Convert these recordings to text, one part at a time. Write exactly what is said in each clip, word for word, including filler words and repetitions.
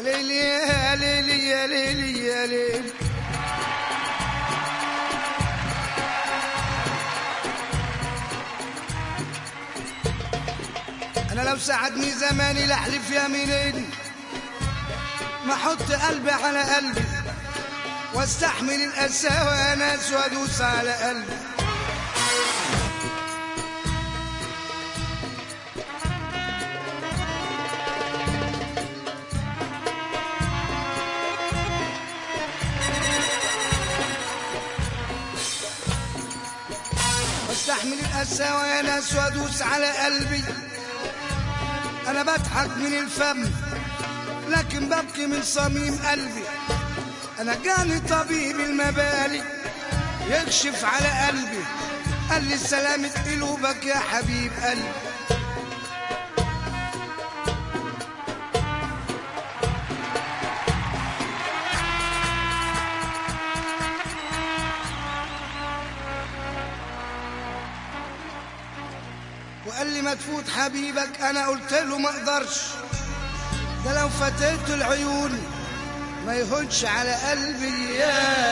ليلي يا ليلي يا ليلي يا ليلي. أنا لو ساعدني زماني لأحلف يمينين ما أحط قلبي على قلبي واستحمل القساوة ناس وادوس على قلبي. واستحمل القساوة يا ناس وادوس على قلبي. أنا بضحك من الفم لكن ببكي من صميم قلبي. أنا جاني طبيب المبالي يكشف على قلبي، قال لي سلامة قلوبك يا حبيب قلبي. وقال لي ما تفوت حبيبك. أنا قلت له ما أقدرش، ده لو فتيت العيون ما يهونش على قلبي. يا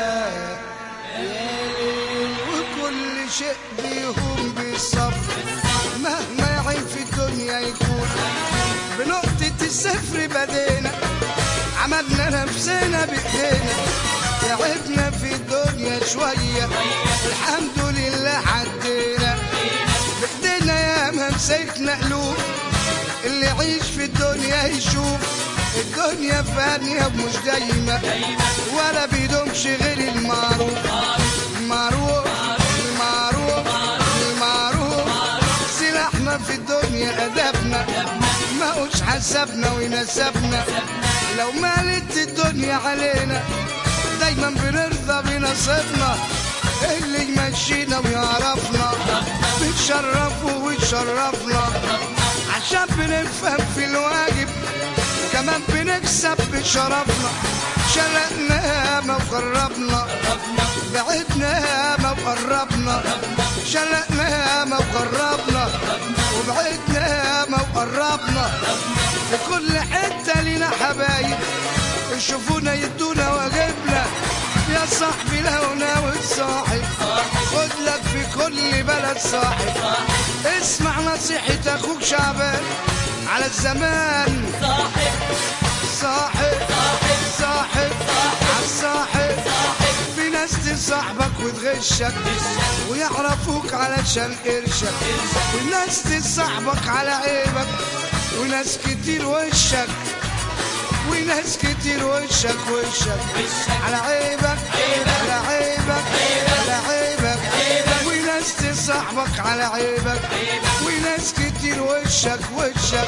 وكل شيء بيهون بالصبر مهما يعين في الدنيا يكون. بنقطة الصفر بدينا عملنا نفسنا بإيدينا، تعبنا في الدنيا شوية الحمد لله عدينا. بإيدينا يا ما مسكنا قلوب، اللي يعيش في الدنيا يشوف الدنيا فانية مش دايمة ولا بيدومش غير المعروف. المعروف المعروف المعروف سلاحنا في الدنيا أدبنا، ما قوش حسبنا ونسبنا. لو مالت الدنيا علينا دايما بنرضى بنصيبنا، اللي يمشينا ويعرفنا بنشرفه ويشرفنا. عشان بنفهم في الواجب كمان بنكسب بشرفنا. شلقنا ما وقربنا، بعدنا ما وقربنا. شلقنا ما وقربنا، وبعدنا ما وقربنا. في كل حتة لنا حبايب يشوفونا يدونا واجبنا. يا صاحبي لو ناوي تصاحب خد لك في كل بلد صاحب. اسمع نصيحة اخوك شعبان على الزمان. صاحب صاحب صاحب على الصاحب. في ناس تصاحبك وتغشك ويعرفوك علشان قرشك، وناس تصاحبك على عيبك، وناس كتير وشك وناس كتير وشك وشك على عيبك على عيبك على عيبك. وناس تصاحبك على عيبك وناس كتير وشك وشك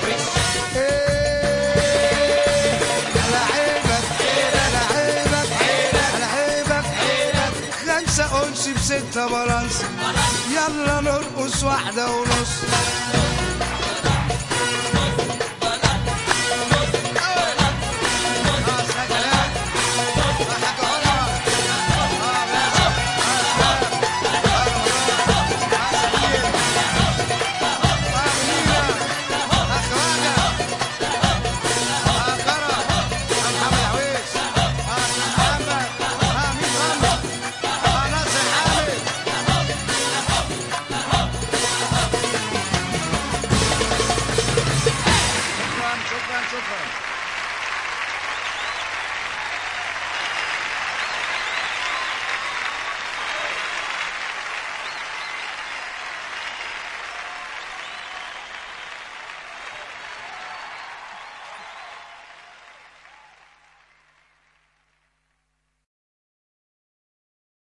على عيبك على عيبك على عيبك. خمسة أنس بستة بلانس، يلا نرقص واحدة ونص.